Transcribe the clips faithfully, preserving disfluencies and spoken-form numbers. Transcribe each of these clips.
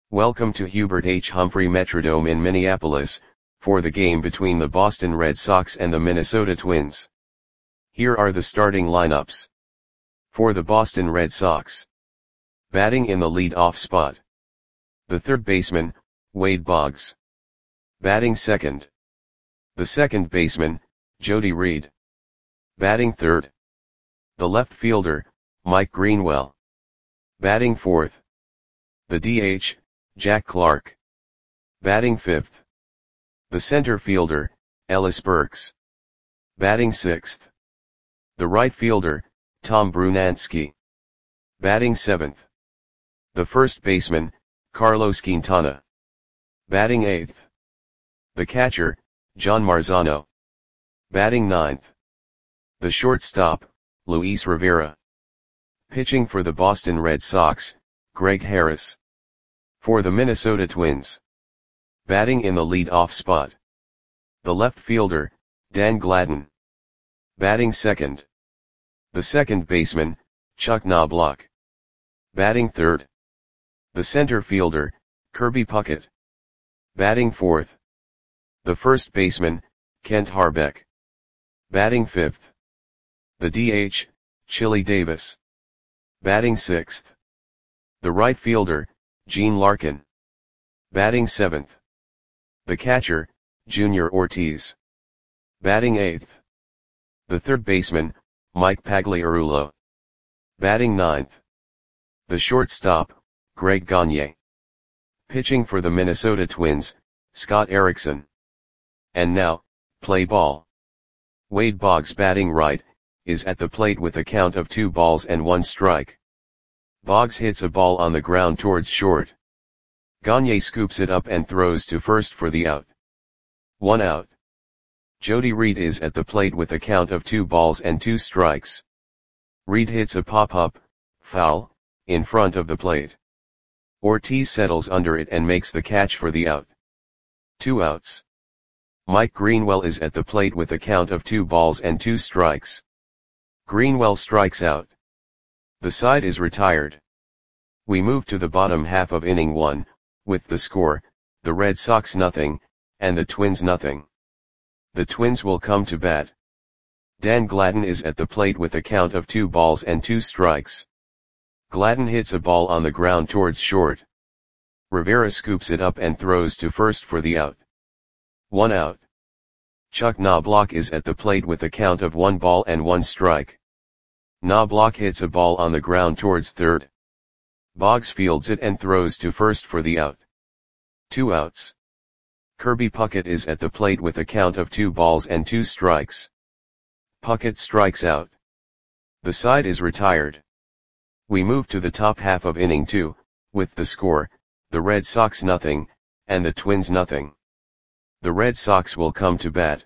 Welcome to Hubert H. Humphrey Metrodome in Minneapolis, for the game between the Boston Red Sox and the Minnesota Twins. Here are the starting lineups. For the Boston Red Sox. Batting in the lead-off spot. The third baseman, Wade Boggs. Batting second. The second baseman, Jody Reed. Batting third. The left fielder, Mike Greenwell. Batting fourth. The D H, Jack Clark. Batting fifth. The center fielder, Ellis Burks. Batting sixth. The right fielder, Tom Brunansky. Batting seventh. The first baseman, Carlos Quintana. Batting eighth. The catcher, John Marzano. Batting ninth. The shortstop, Luis Rivera. Pitching for the Boston Red Sox, Greg Harris. For the Minnesota Twins. Batting in the lead-off spot. The left fielder, Dan Gladden. Batting second. The second baseman, Chuck Knobloch. Batting third. The center fielder, Kirby Puckett. Batting fourth. The first baseman, Kent Harbeck. Batting fifth. The D H, Chili Davis. Batting sixth. The right fielder, Gene Larkin. Batting seventh. The catcher, Junior Ortiz. Batting eighth. The third baseman, Mike Pagliarulo. Batting ninth. The shortstop, Greg Gagne. Pitching for the Minnesota Twins, Scott Erickson. And now, play ball. Wade Boggs batting right, is at the plate with a count of two balls and one strike. Boggs hits a ball on the ground towards short. Gagne scoops it up and throws to first for the out. One out. Jody Reed is at the plate with a count of two balls and two strikes. Reed hits a pop-up, foul, in front of the plate. Ortiz settles under it and makes the catch for the out. Two outs. Mike Greenwell is at the plate with a count of two balls and two strikes. Greenwell strikes out. The side is retired. We move to the bottom half of inning one, with the score, the Red Sox nothing, and the Twins nothing. The Twins will come to bat. Dan Gladden is at the plate with a count of two balls and two strikes. Gladden hits a ball on the ground towards short. Rivera scoops it up and throws to first for the out. One out. Chuck Knobloch is at the plate with a count of one ball and one strike. Knobloch hits a ball on the ground towards third. Boggs fields it and throws to first for the out. Two outs. Kirby Puckett is at the plate with a count of two balls and two strikes. Puckett strikes out. The side is retired. We move to the top half of inning two, with the score, the Red Sox nothing, and the Twins nothing. The Red Sox will come to bat.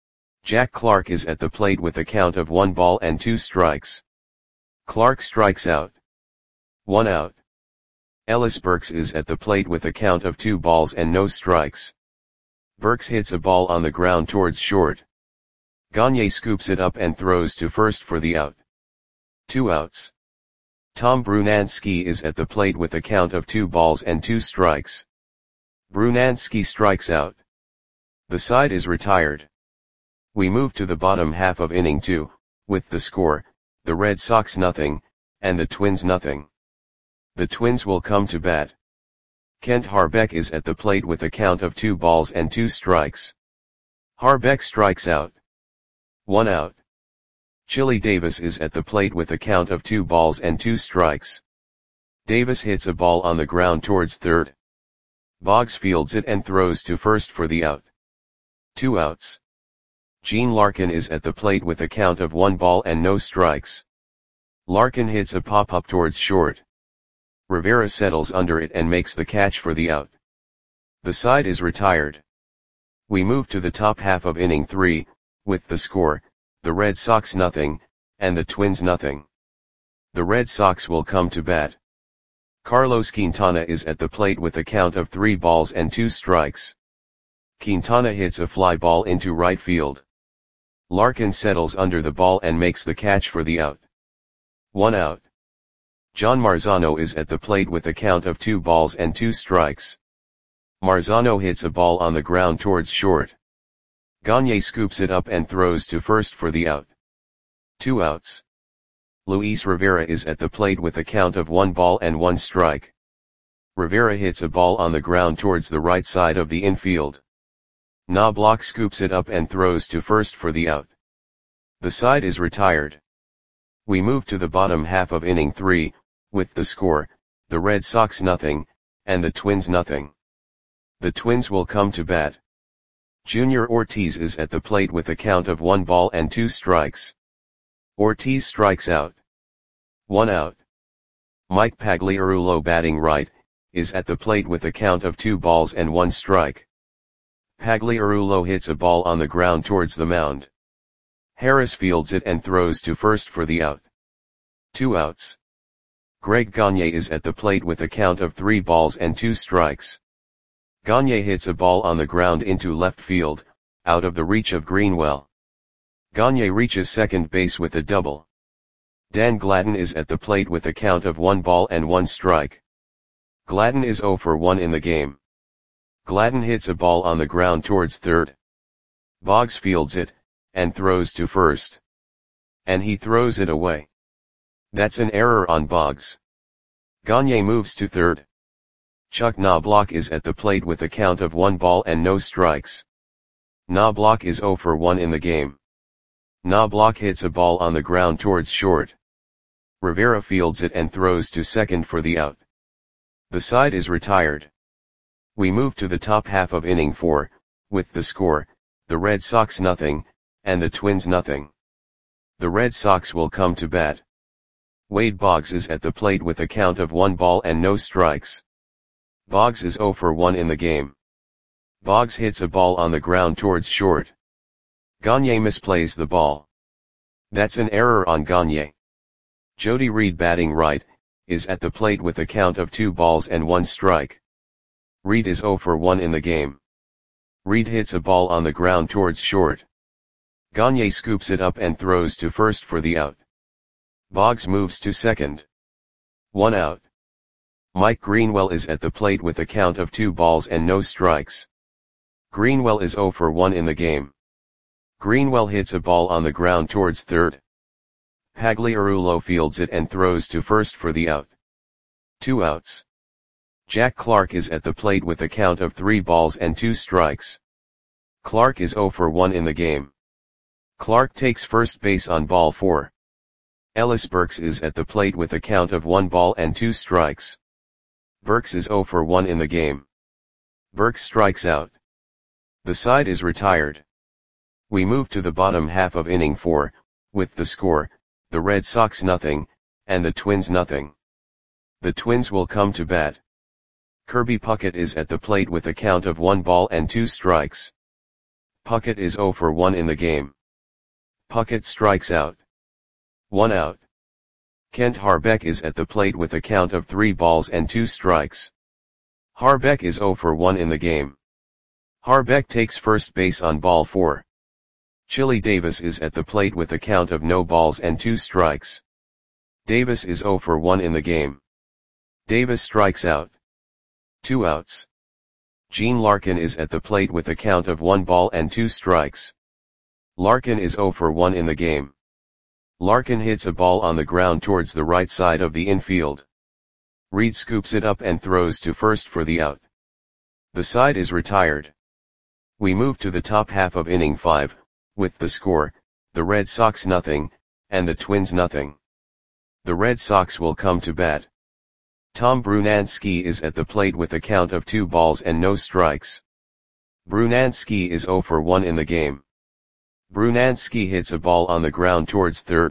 Jack Clark is at the plate with a count of one ball and two strikes. Clark strikes out. One out. Ellis Burks is at the plate with a count of two balls and no strikes. Burks hits a ball on the ground towards short. Gagne scoops it up and throws to first for the out. Two outs. Tom Brunansky is at the plate with a count of two balls and two strikes. Brunansky strikes out. The side is retired. We move to the bottom half of inning two, with the score, the Red Sox nothing, and the Twins nothing. The Twins will come to bat. Kent Harbeck is at the plate with a count of two balls and two strikes. Harbeck strikes out. One out. Chili Davis is at the plate with a count of two balls and two strikes. Davis hits a ball on the ground towards third. Boggs fields it and throws to first for the out. Two outs. Gene Larkin is at the plate with a count of one ball and no strikes. Larkin hits a pop-up towards short. Rivera settles under it and makes the catch for the out. The side is retired. We move to the top half of inning three, with the score, the Red Sox nothing, and the Twins nothing. The Red Sox will come to bat. Carlos Quintana is at the plate with a count of three balls and two strikes. Quintana hits a fly ball into right field. Larkin settles under the ball and makes the catch for the out. One out. John Marzano is at the plate with a count of two balls and two strikes. Marzano hits a ball on the ground towards short. Gagne scoops it up and throws to first for the out. Two outs. Luis Rivera is at the plate with a count of one ball and one strike. Rivera hits a ball on the ground towards the right side of the infield. Knobloch scoops it up and throws to first for the out. The side is retired. We move to the bottom half of inning three, with the score, the Red Sox nothing, and the Twins nothing. The Twins will come to bat. Junior Ortiz is at the plate with a count of one ball and two strikes. Ortiz strikes out. One out. Mike Pagliarulo, batting right, is at the plate with a count of two balls and one strike. Pagliarulo hits a ball on the ground towards the mound. Harris fields it and throws to first for the out. Two outs. Greg Gagne is at the plate with a count of three balls and two strikes. Gagne hits a ball on the ground into left field, out of the reach of Greenwell. Gagne reaches second base with a double. Dan Gladden is at the plate with a count of one ball and one strike. Gladden is oh for one in the game. Gladden hits a ball on the ground towards third. Boggs fields it, and throws to first. And he throws it away. That's an error on Boggs. Gagne moves to third. Chuck Knobloch is at the plate with a count of one ball and no strikes. Knobloch is oh for one in the game. Knobloch hits a ball on the ground towards short. Rivera fields it and throws to second for the out. The side is retired. We move to the top half of inning four, with the score, the Red Sox nothing, and the Twins nothing. The Red Sox will come to bat. Wade Boggs is at the plate with a count of one ball and no strikes. Boggs is oh for one in the game. Boggs hits a ball on the ground towards short. Gagne misplays the ball. That's an error on Gagne. Jody Reed, batting right, is at the plate with a count of two balls and one strike. Reed is oh for one in the game. Reed hits a ball on the ground towards short. Gagne scoops it up and throws to first for the out. Boggs moves to second. One out. Mike Greenwell is at the plate with a count of two balls and no strikes. Greenwell is oh for one in the game. Greenwell hits a ball on the ground towards third. Pagliarulo fields it and throws to first for the out. Two outs. Jack Clark is at the plate with a count of three balls and two strikes. Clark is oh for one in the game. Clark takes first base on ball four. Ellis Burks is at the plate with a count of one ball and two strikes. Burks is oh for one in the game. Burks strikes out. The side is retired. We move to the bottom half of inning four, with the score, the Red Sox nothing, and the Twins nothing. The Twins will come to bat. Kirby Puckett is at the plate with a count of one ball and two strikes. Puckett is oh for one in the game. Puckett strikes out. One out. Kent Harbeck is at the plate with a count of three balls and two strikes. Harbeck is oh for one in the game. Harbeck takes first base on ball four. Chili Davis is at the plate with a count of no balls and two strikes. Davis is oh for one in the game. Davis strikes out. Two outs. Gene Larkin is at the plate with a count of one ball and two strikes. Larkin is oh for one in the game. Larkin hits a ball on the ground towards the right side of the infield. Reed scoops it up and throws to first for the out. The side is retired. We move to the top half of inning five, with the score, the Red Sox nothing, and the Twins nothing. The Red Sox will come to bat. Tom Brunansky is at the plate with a count of two balls and no strikes. Brunansky is oh for one in the game. Brunansky hits a ball on the ground towards third.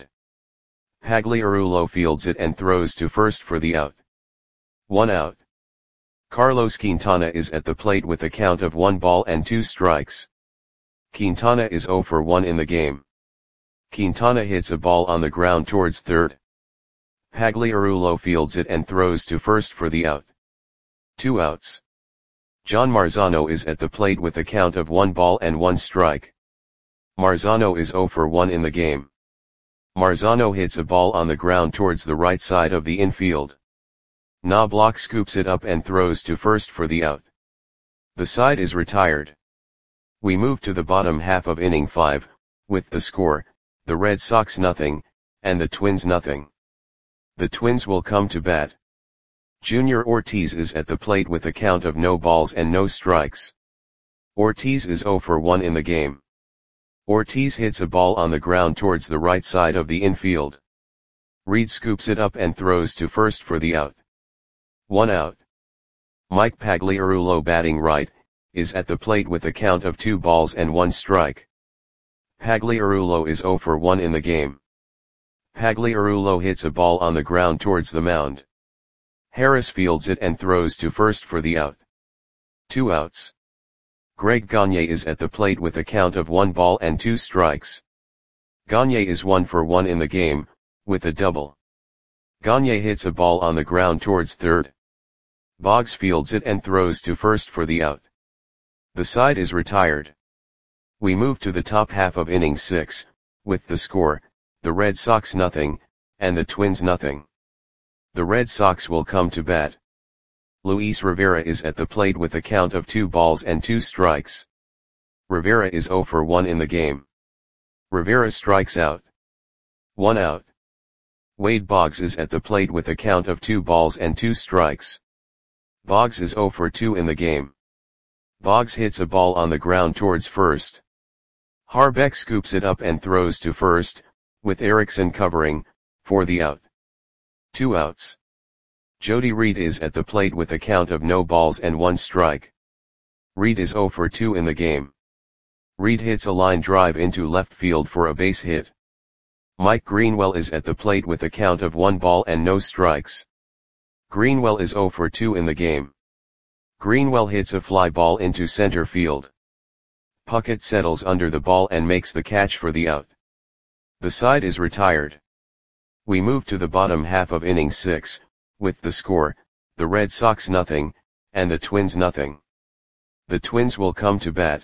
Pagliarulo fields it and throws to first for the out. One out. Carlos Quintana is at the plate with a count of one ball and two strikes. Quintana is oh for one in the game. Quintana hits a ball on the ground towards third. Pagliarulo fields it and throws to first for the out. Two outs. John Marzano is at the plate with a count of one ball and one strike. Marzano is oh for one in the game. Marzano hits a ball on the ground towards the right side of the infield. Knobloch scoops it up and throws to first for the out. The side is retired. We move to the bottom half of inning five, with the score, the Red Sox nothing, and the Twins nothing. The Twins will come to bat. Junior Ortiz is at the plate with a count of no balls and no strikes. Ortiz is zero for one in the game. Ortiz hits a ball on the ground towards the right side of the infield. Reed scoops it up and throws to first for the out. One out. Mike Pagliarulo, batting right, is at the plate with a count of two balls and one strike. Pagliarulo is zero for one in the game. Pagliarulo hits a ball on the ground towards the mound. Harris fields it and throws to first for the out. Two outs. Greg Gagne is at the plate with a count of one ball and two strikes. Gagne is one for one in the game, with a double. Gagne hits a ball on the ground towards third. Boggs fields it and throws to first for the out. The side is retired. We move to the top half of inning six, with the score, the Red Sox nothing, and the Twins nothing. The Red Sox will come to bat. Luis Rivera is at the plate with a count of two balls and two strikes. Rivera is zero for one in the game. Rivera strikes out. One out. Wade Boggs is at the plate with a count of two balls and two strikes. Boggs is zero for two in the game. Boggs hits a ball on the ground towards first. Harbeck scoops it up and throws to first, with Erickson covering, for the out. Two outs. Jody Reed is at the plate with a count of no balls and one strike. Reed is zero for two in the game. Reed hits a line drive into left field for a base hit. Mike Greenwell is at the plate with a count of one ball and no strikes. Greenwell is zero for two in the game. Greenwell hits a fly ball into center field. Puckett settles under the ball and makes the catch for the out. The side is retired. We move to the bottom half of inning six, with the score, the Red Sox nothing, and the Twins nothing. The Twins will come to bat.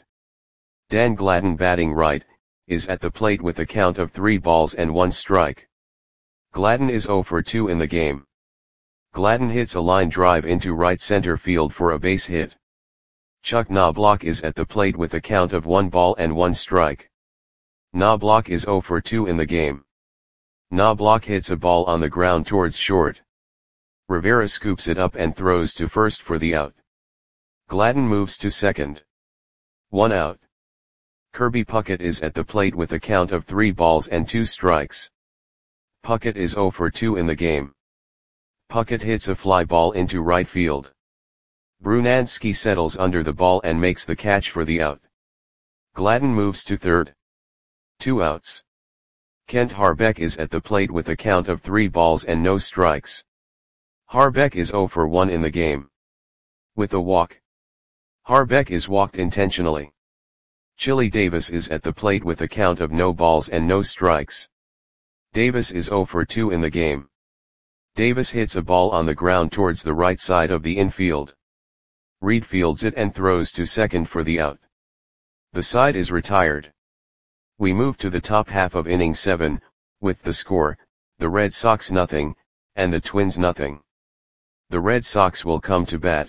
Dan Gladden, batting right, is at the plate with a count of three balls and one strike. Gladden is zero for two in the game. Gladden hits a line drive into right center field for a base hit. Chuck Knobloch is at the plate with a count of one ball and one strike. Knobloch is zero for two in the game. Knobloch hits a ball on the ground towards short. Rivera scoops it up and throws to first for the out. Gladden moves to second. One out. Kirby Puckett is at the plate with a count of three balls and two strikes. Puckett is zero for two in the game. Puckett hits a fly ball into right field. Brunansky settles under the ball and makes the catch for the out. Gladden moves to third. Two outs. Kent Harbeck is at the plate with a count of three balls and no strikes. Harbeck is zero for one in the game. With a walk. Harbeck is walked intentionally. Chili Davis is at the plate with a count of no balls and no strikes. Davis is zero for two in the game. Davis hits a ball on the ground towards the right side of the infield. Reed fields it and throws to second for the out. The side is retired. We move to the top half of inning seven, with the score, the Red Sox nothing, and the Twins nothing. The Red Sox will come to bat.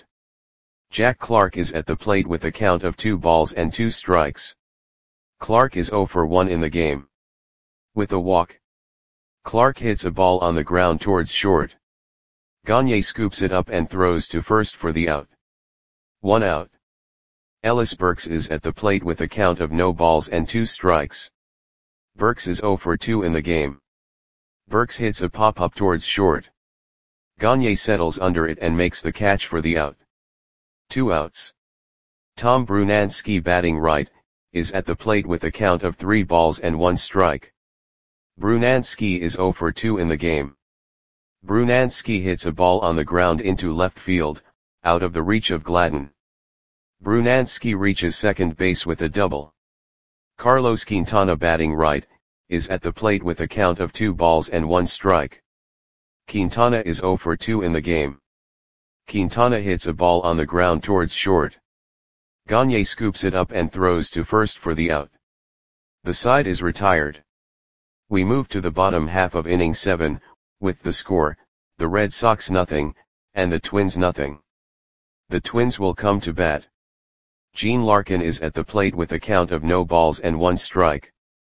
Jack Clark is at the plate with a count of two balls and two strikes. Clark is zero for one in the game. With a walk. Clark hits a ball on the ground towards short. Gagne scoops it up and throws to first for the out. One out. Ellis Burks is at the plate with a count of no balls and two strikes. Burks is zero for two in the game. Burks hits a pop-up towards short. Gagne settles under it and makes the catch for the out. Two outs. Tom Brunansky, batting right, is at the plate with a count of three balls and one strike. Brunansky is zero for two in the game. Brunansky hits a ball on the ground into left field, out of the reach of Gladden. Brunansky reaches second base with a double. Carlos Quintana, batting right, is at the plate with a count of two balls and one strike. Quintana is zero for two in the game. Quintana hits a ball on the ground towards short. Gagne scoops it up and throws to first for the out. The side is retired. We move to the bottom half of inning seven, with the score, the Red Sox nothing, and the Twins nothing. The Twins will come to bat. Gene Larkin is at the plate with a count of no balls and one strike.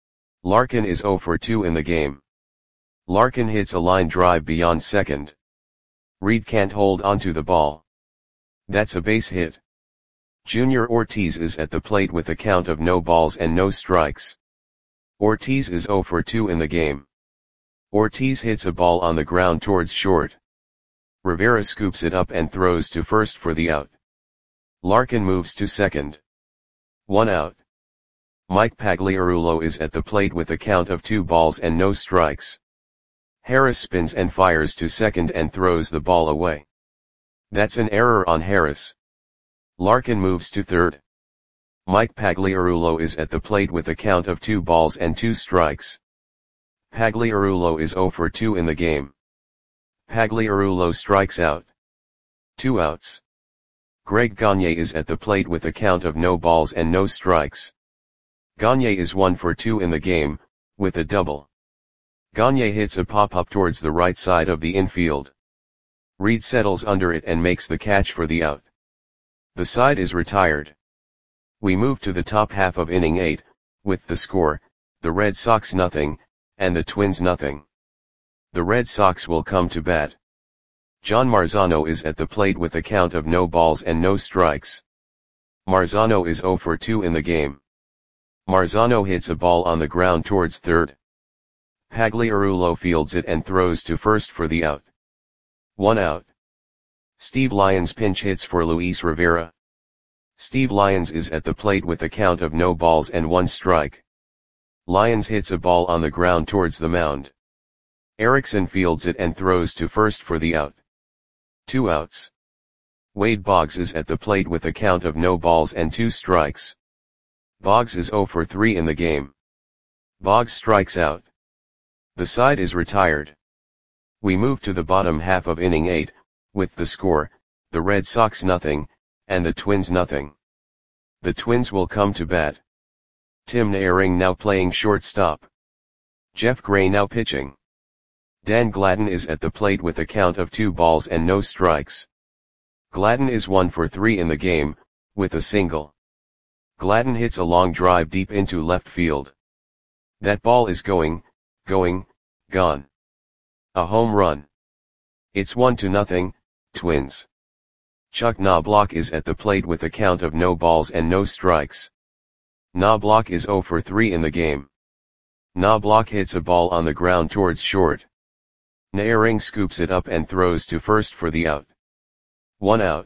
Larkin is oh for two in the game. Larkin hits a line drive beyond second. Reed can't hold onto the ball. That's a base hit. Junior Ortiz is at the plate with a count of no balls and no strikes. Ortiz is oh for two in the game. Ortiz hits a ball on the ground towards short. Rivera scoops it up and throws to first for the out. Larkin moves to second. One out. Mike Pagliarulo is at the plate with a count of two balls and no strikes. Harris spins and fires to second and throws the ball away. That's an error on Harris. Larkin moves to third. Mike Pagliarulo is at the plate with a count of two balls and two strikes. Pagliarulo is oh for two in the game. Pagliarulo strikes out. Two outs. Greg Gagne is at the plate with a count of no balls and no strikes. Gagne is one for two in the game, with a double. Gagne hits a pop-up towards the right side of the infield. Reed settles under it and makes the catch for the out. The side is retired. We move to the top half of inning eight, with the score, the Red Sox nothing, and the Twins nothing. The Red Sox will come to bat. John Marzano is at the plate with a count of no balls and no strikes. Marzano is oh for two in the game. Marzano hits a ball on the ground towards third. Pagliarulo fields it and throws to first for the out. One out. Steve Lyons pinch hits for Luis Rivera. Steve Lyons is at the plate with a count of no balls and one strike. Lyons hits a ball on the ground towards the mound. Erickson fields it and throws to first for the out. Two outs. Wade Boggs is at the plate with a count of no balls and two strikes. Boggs is oh for three in the game. Boggs strikes out. The side is retired. We move to the bottom half of inning eight, with the score, the Red Sox nothing, and the Twins nothing. The Twins will come to bat. Tim Naehring now playing shortstop. Jeff Gray now pitching. Dan Gladden is at the plate with a count of two balls and no strikes. Gladden is one for three in the game, with a single. Gladden hits a long drive deep into left field. That ball is going, going, gone. A home run. It's one to nothing, Twins. Chuck Knobloch is at the plate with a count of no balls and no strikes. Knobloch is oh for three in the game. Knobloch hits a ball on the ground towards short. Naehring scoops it up and throws to first for the out. One out.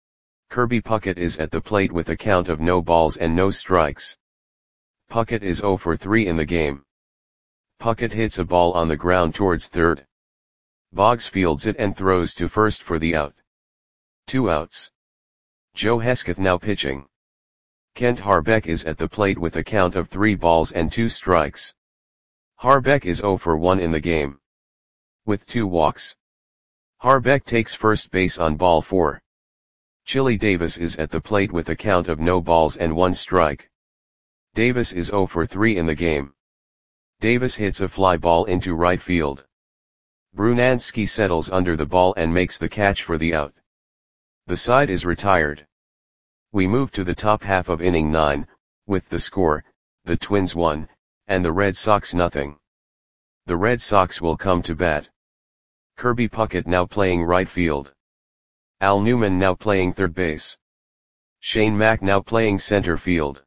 Kirby Puckett is at the plate with a count of no balls and no strikes. Puckett is oh for three in the game. Puckett hits a ball on the ground towards third. Boggs fields it and throws to first for the out. Two outs. Joe Hesketh now pitching. Kent Harbeck is at the plate with a count of three balls and two strikes. Harbeck is oh for one in the game. With two walks. Harbeck takes first base on ball four. Chili Davis is at the plate with a count of no balls and one strike. Davis is oh for three in the game. Davis hits a fly ball into right field. Brunansky settles under the ball and makes the catch for the out. The side is retired. We move to the top half of inning nine, with the score, the Twins one, and the Red Sox nothing. The Red Sox will come to bat. Kirby Puckett now playing right field. Al Newman now playing third base. Shane Mack now playing center field.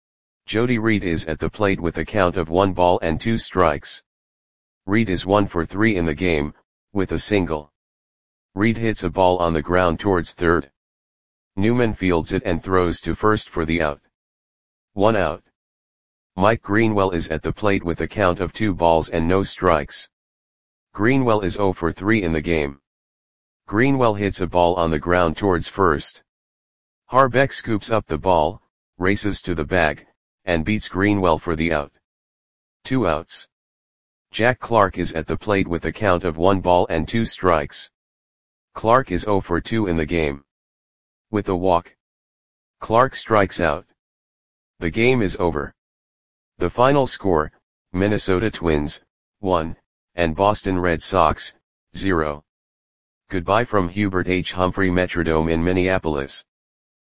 Jody Reed is at the plate with a count of one ball and two strikes. Reed is one for three in the game, with a single. Reed hits a ball on the ground towards third. Newman fields it and throws to first for the out. One out. Mike Greenwell is at the plate with a count of two balls and no strikes. Greenwell is oh for three in the game. Greenwell hits a ball on the ground towards first. Harbeck scoops up the ball, races to the bag, and beats Greenwell for the out. Two outs. Jack Clark is at the plate with a count of one ball and two strikes. Clark is oh for two in the game. With a walk. Clark strikes out. The game is over. The final score, Minnesota Twins, one, and Boston Red Sox, zero. Goodbye from Hubert H. Humphrey Metrodome in Minneapolis.